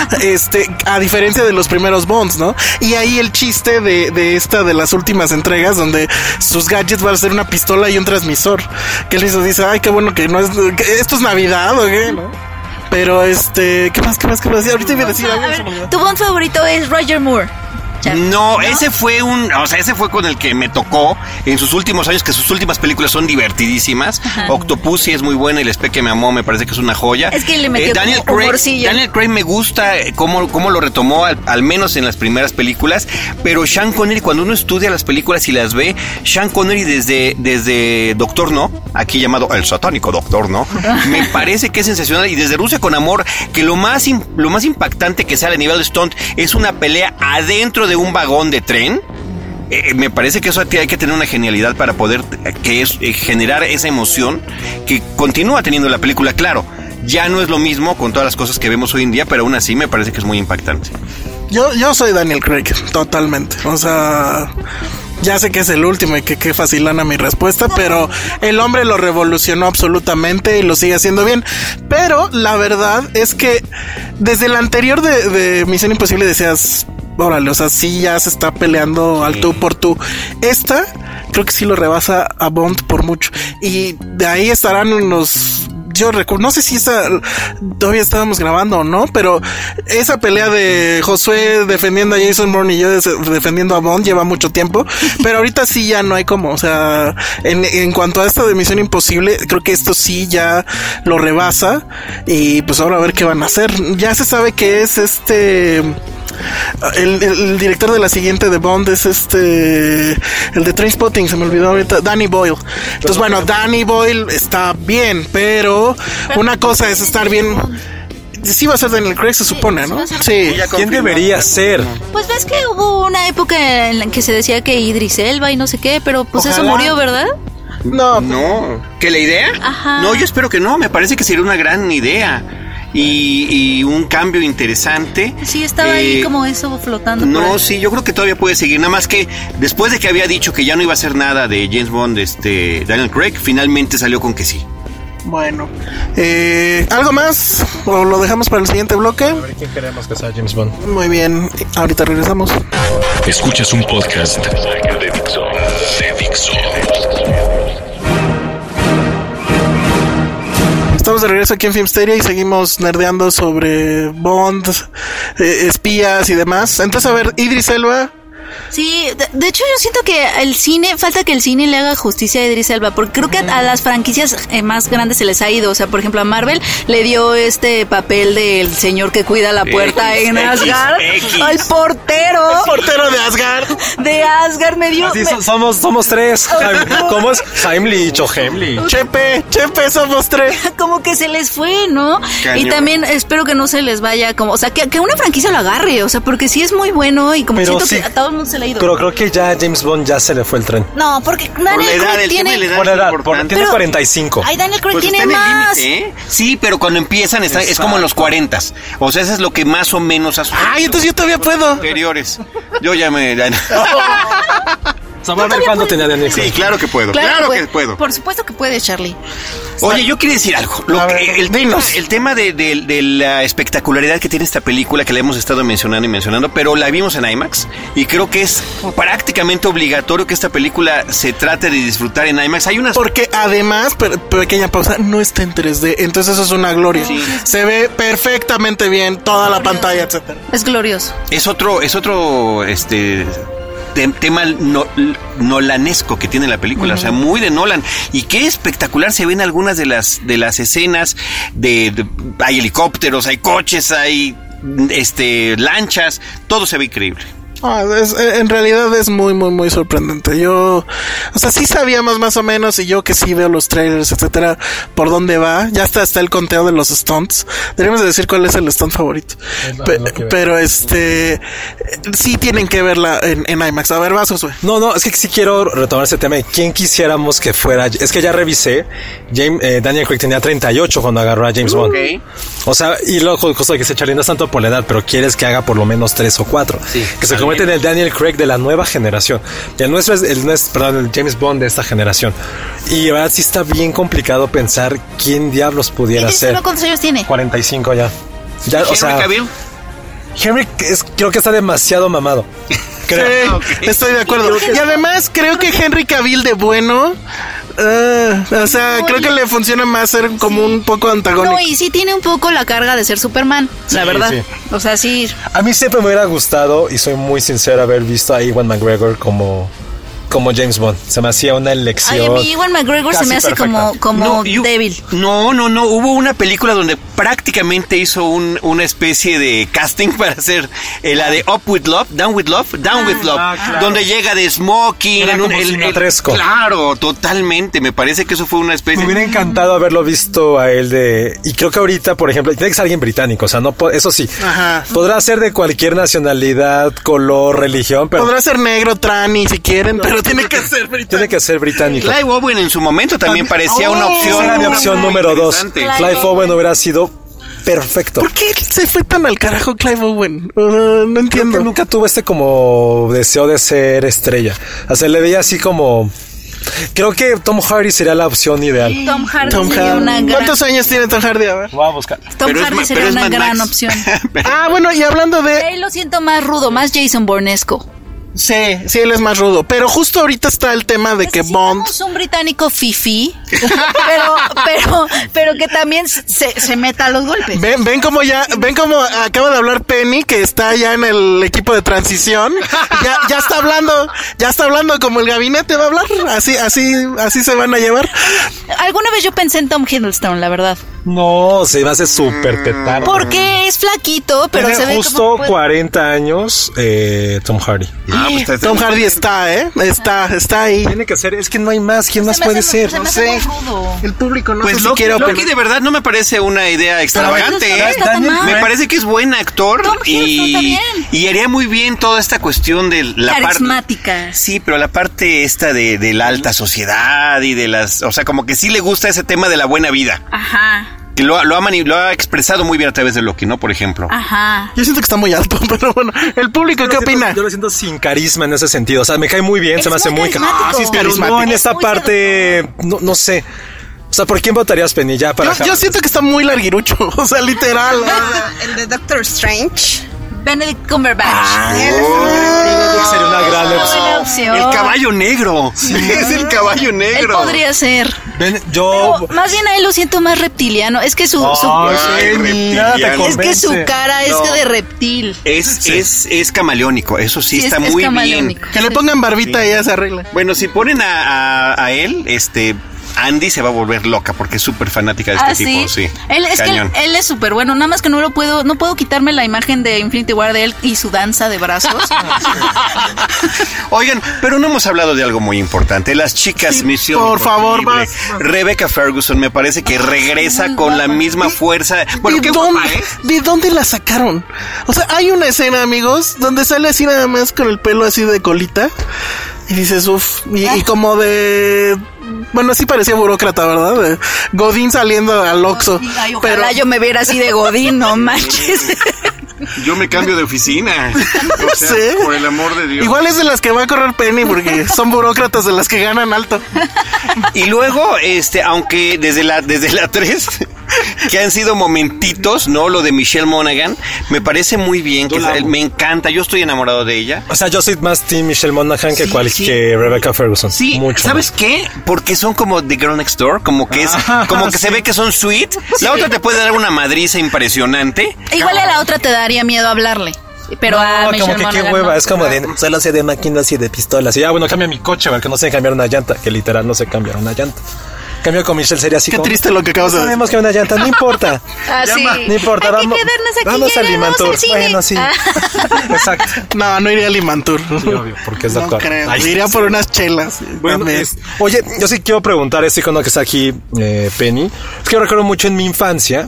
A diferencia de los primeros Bonds, ¿no? Y ahí el chiste de las últimas entregas, donde sus gadgets van a ser una pistola y un transmisor. Que él dice, ay, qué bueno que no es... Que esto es Navidad, ¿o qué? ¿No? Pero ¿qué más? Ahorita iba a decir algo. Tu Bond favorito es Roger Moore. No, ese fue con el que me tocó en sus últimos años, que sus últimas películas son divertidísimas. Ajá. Octopussy es muy buena y El Espía que me amó me parece que es una joya. Es que le metió Daniel Craig me gusta cómo lo retomó, al menos en las primeras películas, pero Sean Connery, cuando uno estudia las películas y las ve, Sean Connery desde Doctor No, aquí llamado el satánico Doctor No, me parece que es sensacional, y desde Rusia con Amor, que lo más impactante que sale a nivel de stunt es una pelea adentro de un vagón de tren. Me parece que eso hay que tener una genialidad para poder generar esa emoción que continúa teniendo la película. Claro, ya no es lo mismo con todas las cosas que vemos hoy en día, pero aún así me parece que es muy impactante. Yo soy Daniel Craig, totalmente. O sea, ya sé que es el último y que qué facilana mi respuesta, pero el hombre lo revolucionó absolutamente y lo sigue haciendo bien. Pero la verdad es que desde el anterior de Misión Imposible decías, órale, o sea, sí ya se está peleando al tú por tú. Esta creo que sí lo rebasa a Bond por mucho. Y de ahí estarán unos... Yo recuerdo, no sé si todavía estábamos grabando o no, pero esa pelea de Josué defendiendo a Jason Bourne y yo defendiendo a Bond lleva mucho tiempo, pero ahorita sí ya no hay como, o sea, en cuanto a esta de Misión Imposible, creo que esto sí ya lo rebasa, y pues ahora a ver qué van a hacer. Ya se sabe que es el director de la siguiente de Bond es el de Trainspotting, se me olvidó ahorita, Danny Boyle. Entonces, bueno, Danny Boyle está bien, pero una cosa es estar bien. Sí va a ser Daniel Craig, se supone, ¿no? Sí. ¿Quién debería ser? Pues ves que hubo una época en la que se decía que Idris Elba y no sé qué, pero pues ojalá. Eso murió, ¿verdad? No. ¿Que la idea? Ajá. No, yo espero que no, me parece que sería una gran idea. Y un cambio interesante. Sí, estaba ahí como eso flotando. No, sí, yo creo que todavía puede seguir. Nada más que después de que había dicho que ya no iba a hacer nada de James Bond, Daniel Craig, finalmente salió con que sí. Bueno, ¿algo más? ¿O lo dejamos para el siguiente bloque? A ver quién queremos que sea James Bond. Muy bien, ahorita regresamos. Escuchas un podcast de Dixo. Estamos de regreso aquí en Filmsteria y seguimos nerdeando sobre Bond, espías y demás. Entonces, a ver, Idris Elba. Sí, de hecho yo siento que falta que el cine le haga justicia a Idris Elba, porque creo que a las franquicias más grandes se les ha ido. O sea, por ejemplo, a Marvel le dio este papel del señor que cuida la puerta en Asgard. Al portero. El portero de Asgard. De Asgard me dio... Así somos tres. ¿Cómo es? Heimlich o Heimlich. Chepe, somos tres. Como que se les fue, ¿no? Cañón. Y también espero que no se les vaya como... O sea, que una franquicia lo agarre. O sea, porque sí es muy bueno y como pero siento sí, que a todo el mundo se le ha ido. Pero creo que ya James Bond ya se le fue el tren. No, porque Daniel Craig tiene... tiene 45. Ay, Daniel Craig pues tiene más. Límite, ¿eh? Sí, pero cuando empiezan es como en los 40. O sea, eso es lo que más o menos ha sucedido. Ay, entonces yo todavía puedo. Anteriores. Yo ya me... O sea, va a ver cuándo tenía Daniel Craig. Sí, claro que puedo. Claro que puedo. Por supuesto que puede, Charlie. Oye, yo quiero decir algo. El tema de la espectacularidad que tiene esta película, que la hemos estado mencionando, pero la vimos en IMAX y creo que es prácticamente obligatorio que esta película se trate de disfrutar en IMAX. Porque además, pequeña pausa, no está en 3D, entonces eso es una gloria. Sí. Se ve perfectamente bien toda la pantalla, etcétera. Es glorioso. Es otro tema nolanesco que tiene la película, o sea, muy de Nolan, y qué espectacular se ven algunas de las escenas hay helicópteros, hay coches, hay lanchas, todo se ve increíble. En realidad es muy, muy, muy sorprendente. Yo, o sea, sí sabíamos más o menos, y yo que sí veo los trailers, etcétera, por dónde va. Ya está el conteo de los stunts. Deberíamos de decir cuál es el stunt favorito. Pero sí tienen que verla en IMAX. A ver, vas, Josué. No, es que sí quiero retomar ese tema de quién quisiéramos que fuera. Es que ya revisé. Daniel Craig tenía 38 cuando agarró a James Bond. Okay. O sea, y luego, cosa que se echa no es tanto por la edad, pero quieres que haga por lo menos 3 o 4. Sí, que se convierte en el Daniel Craig de la nueva generación. El nuestro es el James Bond de esta generación. Y la verdad sí está bien complicado pensar quién diablos pudiera ser. ¿Cuántos años tiene? 45 ya. ¿Henry Cavill? Henry creo que está demasiado mamado. Creo. Sí, estoy de acuerdo. Y además creo que Henry Cavill de bueno O sea, creo que le funciona más ser como un poco antagónico. No, y sí tiene un poco la carga de ser Superman, la verdad. Sí. O sea, sí. A mí siempre me hubiera gustado, y soy muy sincero, haber visto a Ewan McGregor como James Bond. Se me hacía una elección. Ay, a mí Ewan McGregor se me hace como débil. No. Hubo una película donde prácticamente hizo una especie de casting para hacer la de Up With Love, Down With Love, claro. Donde llega de smoking. Claro, totalmente. Me parece que eso fue una especie. Me hubiera encantado haberlo visto a él y creo que ahorita, por ejemplo, tiene que ser alguien británico, o sea, no, eso sí. Ajá. Podrá ser de cualquier nacionalidad, color, religión, pero podrá ser negro, trani, si quieren, pero tiene que ser británico. Tiene que ser británico. Clive Owen en su momento también parecía una opción. Era mi opción número 2. Clive Owen hubiera sido perfecto. ¿Por qué se fue tan al carajo Clive Owen? No entiendo. Creo que nunca tuvo como deseo de ser estrella. O sea, le veía así como... Creo que Tom Hardy sería la opción ideal. Tom Hardy sería una gran... ¿Cuántos años tiene Tom Hardy? A ver. Voy a buscar. Tom Hardy sería una gran opción. Bueno, y hablando de... Ahí lo siento más rudo, más Jason Bournesco. Sí, él es más rudo. Pero justo ahorita está el tema de que Bond... un británico fifí, pero que también se meta a los golpes. Ven como acaba de hablar Penny, que está ya en el equipo de transición. Ya está hablando como el gabinete va a hablar. Así se van a llevar. Alguna vez yo pensé en Tom Hiddleston, la verdad. No, se me hace súper tetano. Porque es flaquito, pero tiene se ve justo 40 años Tom Hardy. Pues Tom Hardy está ahí. Tiene que ser, es que no hay más. ¿Quién más puede ser? No sé. El público no pues sé si quiere opinar. Loki de verdad no me parece una idea extravagante. Me parece que es buen actor y haría muy bien toda esta cuestión de la carismática. Sí, pero la parte esta de la alta sociedad y de las, o sea, como que sí le gusta ese tema de la buena vida. Ajá. Que lo ha expresado muy bien a través de Loki, ¿no? Por ejemplo. Ajá. Yo siento que está muy alto, pero bueno. ¿El público qué opina? Yo lo siento sin carisma en ese sentido. O sea, me cae muy bien, se me hace muy carismático. Sí, es carismático. No, en esta parte, no sé. O sea, ¿por quién votarías, Penny? Ya para yo siento que está muy larguirucho. O sea, literal. El de Doctor Strange. Benedict Cumberbatch. Sería una gran opción. El caballo negro. Sí. Es el caballo negro. Él podría ser. Pero más bien a él lo siento más reptiliano. Es que su cara es de reptil. Es camaleónico. Eso sí está muy bien. Que le pongan barbita y ya se arregla. Bueno, si ponen a él, Andy se va a volver loca porque es súper fanática de este tipo. Sí. Él es súper bueno. Nada más que no puedo quitarme la imagen de Infinity War de él y su danza de brazos. Oigan, pero no hemos hablado de algo muy importante. Las chicas Misión por favor, más. Rebecca Ferguson me parece que regresa con la misma fuerza. Bueno, ¿de dónde la sacaron? O sea, hay una escena, amigos, donde sale así nada más con el pelo así de colita. Y dices, y como de... Bueno, sí parecía burócrata, ¿verdad? Godín saliendo al Oxxo. Ay, ojalá yo me viera así de Godín, no manches. Yo me cambio de oficina. O sea, ¿sí? Por el amor de Dios. Igual es de las que va a correr Penny porque son burócratas de las que ganan alto. Y luego, aunque desde la 3... que han sido momentitos, ¿no? Lo de Michelle Monaghan me parece muy bien, me encanta, yo estoy enamorado de ella. O sea, yo soy más team Michelle Monaghan que Rebecca Ferguson. Sí, mucho ¿sabes más. qué? Porque son como The Girl Next Door, como que se ve que son sweet. La otra te puede dar una madriza impresionante. Igual a la otra te daría miedo hablarle. Pero como que qué hueva, es como de solo sé de máquinas y de pistolas. Y bueno, cambia mi coche, porque no sé cambiar una llanta, que literal no sé cambiar una llanta. Cambio con Michelle sería así. Qué triste lo que acabas de decir. Sabemos que una llanta, no importa. No importa, vamos al Limantour. Bueno, sí. Exacto. No iría al Limantour. Sí, obvio, porque es doctor. No creo. Iría por unas chelas. Bueno, oye, yo sí quiero preguntar, este icono que está aquí, Penny. Es que yo recuerdo mucho en mi infancia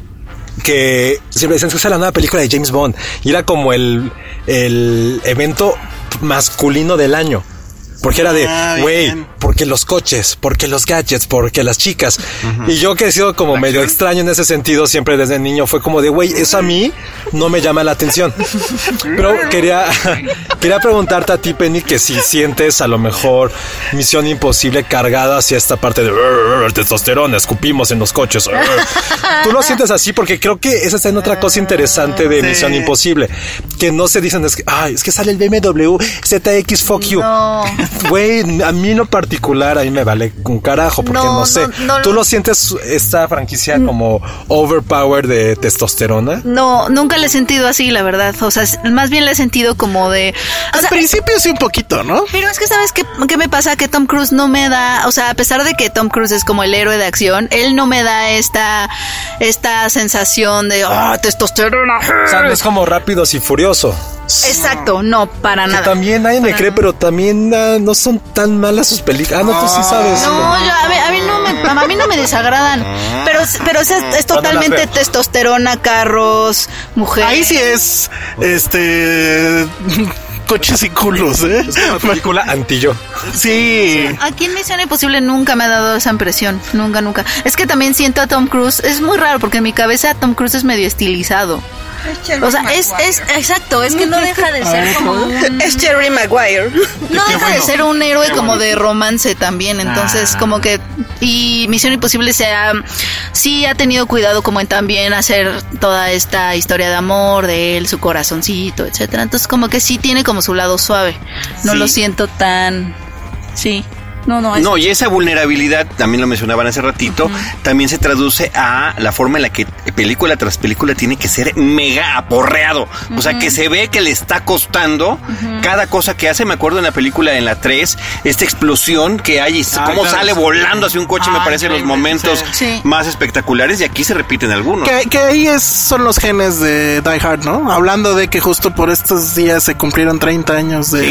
que siempre decían que era la nueva película de James Bond. Y era como el evento masculino del año. Porque era de, güey, porque los coches, porque los gadgets, porque las chicas. Uh-huh. Y yo que he sido como medio extraño en ese sentido, siempre desde niño, fue como de, güey, eso a mí no me llama la atención. Pero quería preguntarte a ti, Penny, que si sientes a lo mejor Misión Imposible cargada hacia esta parte de testosterona, escupimos en los coches. ¿Tú lo sientes así? Porque creo que esa está en otra cosa interesante de Misión Imposible. Que no se dicen, es que sale el BMW ZX, fuck you. No. Güey, a mí en lo particular particular a mí me vale un carajo, porque no sé. ¿Tú lo sientes esta franquicia como overpower de testosterona? No, nunca le he sentido así, la verdad. O sea, más bien le he sentido como de... Al principio sí un poquito, ¿no? Pero es que ¿sabes qué me pasa? Que Tom Cruise no me da... O sea, a pesar de que Tom Cruise es como el héroe de acción, él no me da esta sensación de testosterona. O sea, no es como Rápidos y Furioso. Exacto, no, para nada. Que también nadie me cree, pero también no son tan malas sus películas. Tú sí sabes. No, a mí no me desagradan. Pero es totalmente testosterona, carros, mujeres. Ahí sí es, coches y culos, ¿eh? Es una película anti-yo. Sí. Aquí en Misión Imposible nunca me ha dado esa impresión. Nunca. Es que también siento a Tom Cruise. Es muy raro porque en mi cabeza Tom Cruise es medio estilizado. O sea, es exacto, es que no deja de ser como es Jerry Maguire. No deja de ser un héroe como de romance también, entonces como que y Misión Imposible sí ha tenido cuidado como en también hacer toda esta historia de amor de él, su corazoncito, etcétera. Entonces como que sí tiene como su lado suave. No lo siento tan No, y esa vulnerabilidad, también lo mencionaban hace ratito, también se traduce a la forma en la que película tras película tiene que ser mega aporreado. O sea, que se ve que le está costando cada cosa que hace. Me acuerdo en la película, en la 3, esta explosión que hay, cómo sale volando hacia un coche, me parece los momentos más espectaculares, y aquí se repiten algunos. Que ahí son los genes de Die Hard, ¿no? Hablando de que justo por estos días se cumplieron 30 años de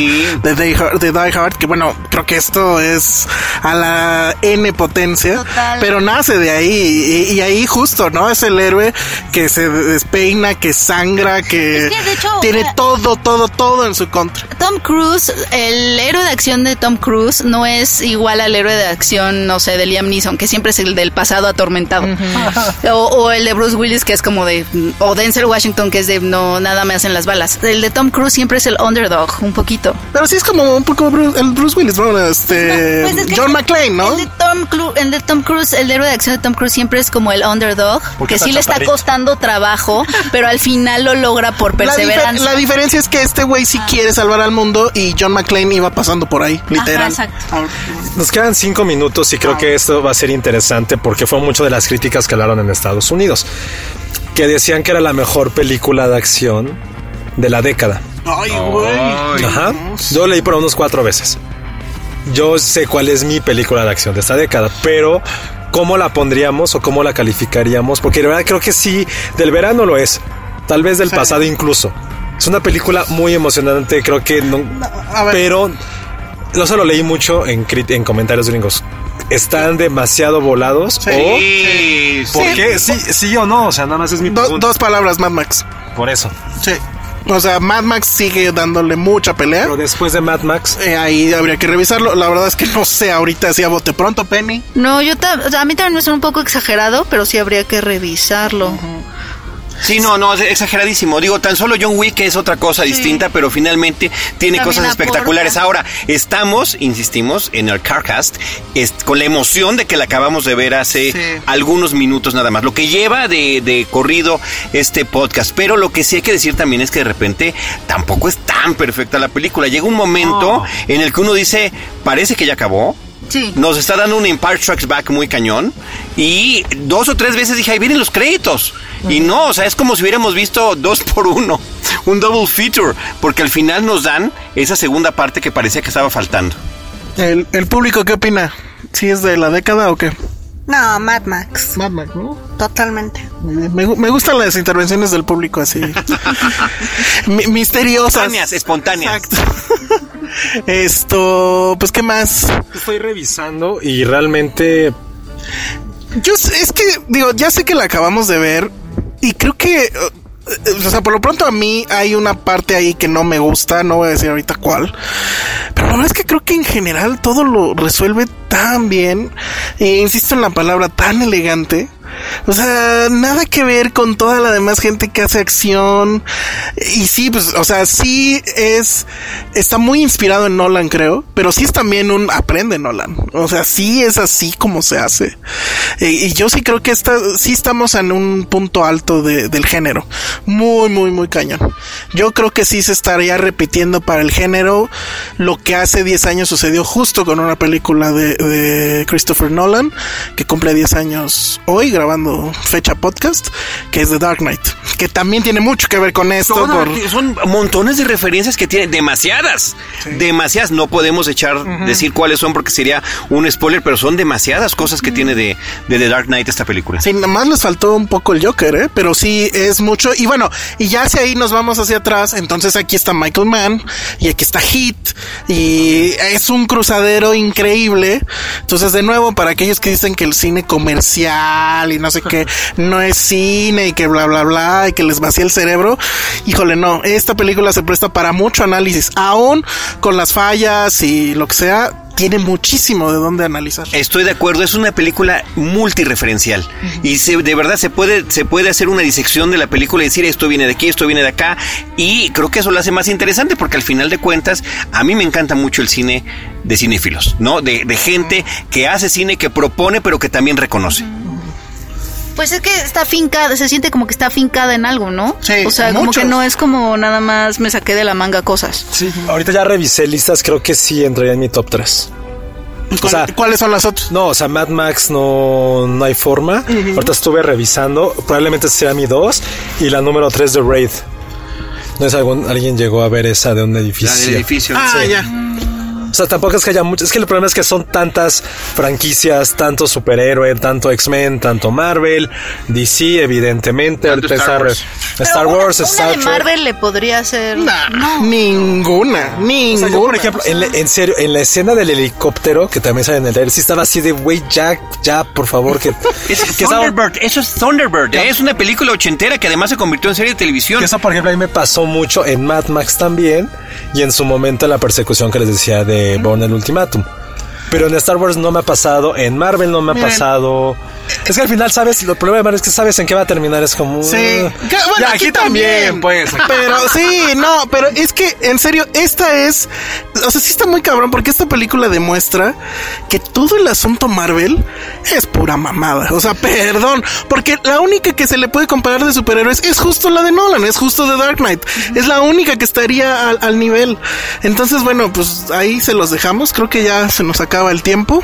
Die Hard, que bueno, creo que esto es a la N potencia. Total. Pero nace de ahí y ahí justo, ¿no? Es el héroe que se despeina, que sangra, que de hecho, tiene todo en su contra. Tom Cruise, el héroe de acción de Tom Cruise no es igual al héroe de acción, no sé, de Liam Neeson, que siempre es el del pasado atormentado. O el de Bruce Willis, que es como o Denzel Washington, que es de no, nada me hacen las balas. El de Tom Cruise siempre es el underdog, un poquito. Pero sí es como un poco el Bruce Willis, ¿no? Pues John McClane, ¿no? El de Tom Cruise, el héroe de acción de Tom Cruise siempre es como el underdog, que sí le está costando trabajo, pero al final lo logra por perseverancia. La diferencia es que este güey sí quiere salvar al mundo y John McClane iba pasando por ahí, literal. Exacto. Nos quedan 5 minutos y creo que esto va a ser interesante porque fue mucho de las críticas que hablaron en Estados Unidos, que decían que era la mejor película de acción de la década. Ay, güey. Ajá. Yo leí por unos 4 veces. Yo sé cuál es mi película de acción de esta década, pero ¿cómo la pondríamos o cómo la calificaríamos? Porque de verdad creo que sí, del verano lo es, tal vez del pasado incluso. Es una película muy emocionante, creo que no, pero no lo leí mucho en comentarios gringos. ¿Están demasiado volados? ¿Por qué? Sí o no, o sea, nada más es mi pregunta. 2 palabras, Mad Max. Por eso. Sí. O sea, Mad Max sigue dándole mucha pelea. Pero después de Mad Max, ahí habría que revisarlo. La verdad es que no sé ahorita si a bote pronto, Penny. No, a mí también me suena un poco exagerado, pero sí habría que revisarlo. Sí, no, es exageradísimo. Digo, tan solo John Wick es otra cosa distinta, pero finalmente tiene también cosas espectaculares. Ahora, insistimos, en el CarCast, con la emoción de que la acabamos de ver hace algunos minutos nada más. Lo que lleva de corrido este podcast. Pero lo que sí hay que decir también es que de repente tampoco es tan perfecta la película. Llega un momento en el que uno dice, parece que ya acabó. Sí. Nos está dando un Empire Strikes Back muy cañón. Y 2 o 3 veces dije, ahí vienen los créditos. Y no, o sea, es como si hubiéramos visto 2 por 1, un double feature, porque al final nos dan esa segunda parte que parecía que estaba faltando. ¿El público qué opina? ¿Sí es de la década o qué? No, Mad Max. Mad Max, ¿no? Totalmente. Me gustan las intervenciones del público así. Misteriosas. Espontáneas. Exacto. Pues, ¿qué más? Estoy revisando y realmente... ya sé que la acabamos de ver y creo que... O sea, por lo pronto a mí hay una parte ahí que no me gusta, no voy a decir ahorita cuál, pero la verdad es que creo que en general todo lo resuelve tan bien, insisto en la palabra, tan elegante, O sea, nada que ver con toda la demás gente que hace acción. Y sí, pues, o sea, sí está muy inspirado en Nolan, creo, pero sí es también aprende Nolan. O sea, sí es así como se hace. Y yo sí creo que sí estamos en un punto alto del género. Muy, muy, muy cañón. Yo creo que sí se estaría repitiendo para el género lo que hace 10 años sucedió justo con una película de Christopher Nolan, que cumple 10 años hoy, grabando fecha podcast, que es The Dark Knight, que también tiene mucho que ver con esto. Son montones de referencias que tiene, demasiadas, no podemos decir cuáles son porque sería un spoiler, pero son demasiadas cosas que tiene de The Dark Knight esta película. Sí, nada más les faltó un poco el Joker, pero sí es mucho, y bueno, y ya hacia ahí nos vamos hacia atrás, entonces aquí está Michael Mann, y aquí está Heat, y es un cruzadero increíble. Entonces, de nuevo, para aquellos que dicen que el cine comercial y no sé qué, no es cine y que bla bla bla y que les vacía el cerebro, híjole, no, esta película se presta para mucho análisis, aún con las fallas y lo que sea. Tiene muchísimo de dónde analizar. Estoy de acuerdo, es una película multireferencial. Y de verdad se puede hacer una disección de la película y decir esto viene de aquí, esto viene de acá. Y creo que eso lo hace más interesante porque al final de cuentas, a mí me encanta mucho el cine de cinéfilos, ¿no? De gente que hace cine, que propone, pero que también reconoce. Pues es que está afincada, se siente como que está afincada en algo, ¿no? Sí, o sea, como que no es como nada más me saqué de la manga cosas. Sí. Ahorita ya revisé listas, creo que sí entraría en mi top 3. ¿Cuáles son las otras? No, o sea, Mad Max no hay forma. Ahorita estuve revisando, probablemente sea mi 2 y la número 3 de Raid. ¿No es alguien llegó a ver esa de un edificio? La del edificio. Sí. Ya. O sea, tampoco es que haya muchas. Es que el problema es que son tantas franquicias, tanto superhéroe, tanto X-Men, tanto Marvel, DC, evidentemente. Tanto Star Wars, Star Trek. Marvel le podría hacer. No. Ninguna. O sea, yo, por ejemplo, en serio, en la escena del helicóptero, que también sale en el trailer, sí estaba así de, güey, ya, por favor, que. Thunderbird, eso es Thunderbird. Es una película ochentera que además se convirtió en serie de televisión. Que eso, por ejemplo, a mí me pasó mucho en Mad Max también, y en su momento en la persecución que les decía de Bourne el Ultimátum. Pero en Star Wars no me ha pasado, en Marvel no me ha pasado. Es que al final, ¿sabes? Lo problema de Marvel es que sabes en qué va a terminar, es como... Sí. Bueno, ya, aquí también, pues. Pero sí, no, pero es que, en serio, esta es... O sea, sí está muy cabrón, porque esta película demuestra que todo el asunto Marvel es pura mamada. O sea, perdón, porque la única que se le puede comparar de superhéroes es justo la de Nolan, es justo The Dark Knight. Es la única que estaría al nivel. Entonces, bueno, pues ahí se los dejamos. Creo que ya se nos acaba el tiempo.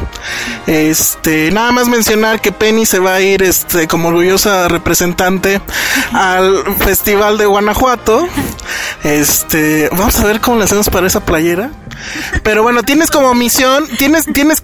Nada más mencionar que Penny se va a ir como orgullosa representante al Festival de Guanajuato. Vamos a ver cómo le hacemos para esa playera. Pero bueno, tienes como misión, tienes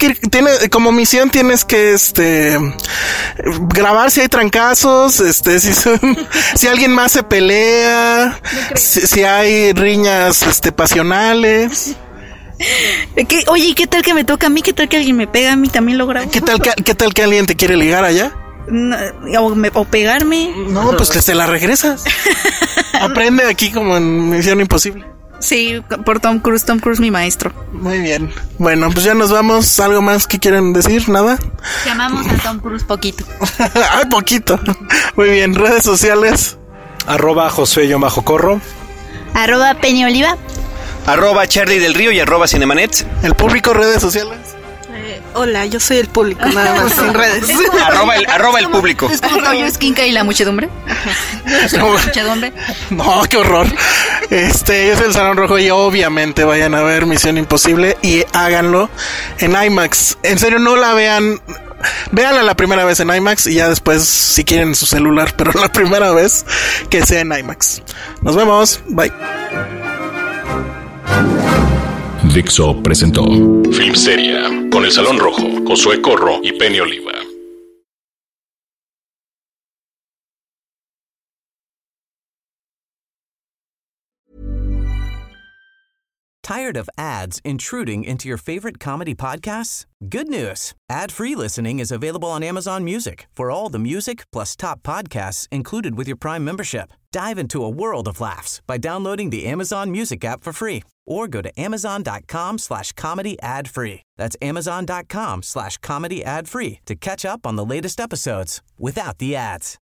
que grabar si hay trancazos, si alguien más se pelea, si hay riñas pasionales. Oye, ¿qué tal que me toca a mí? ¿Qué tal que alguien me pega a mí? También lo grabo. ¿Qué tal que alguien te quiere ligar allá? No, o pegarme. No, pues que te la regresas. Aprende aquí como en Misión Imposible. Sí, por Tom Cruise mi maestro. Muy bien. Bueno, pues ya nos vamos. ¿Algo más que quieran decir? ¿Nada? Llamamos a Tom Cruise poquito. Ay, poquito. Muy bien, redes sociales. @Josué_Corro. @Peña Oliva. @Charlie del Río y @Cinemanet. El público, redes sociales. Hola, yo soy el público, nada más, sin redes. Arroba el público. Es como Toño Esquinca y la muchedumbre. No, qué horror. Yo soy el Salón Rojo y obviamente vayan a ver Misión Imposible y háganlo en IMAX. En serio, no la vean. Véanla la primera vez en IMAX y ya después, si quieren, en su celular, pero la primera vez que sea en IMAX. Nos vemos. Bye. Dixo presentó Filmsteria con El Salón Rojo, Josué Corro y Penny Oliva. Tired of ads intruding into your favorite comedy podcasts? Good news. Ad-free listening is available on Amazon Music for all the music plus top podcasts included with your Prime membership. Dive into a world of laughs by downloading the Amazon Music app for free or go to amazon.com/comedy ad free. That's amazon.com/comedy ad free to catch up on the latest episodes without the ads.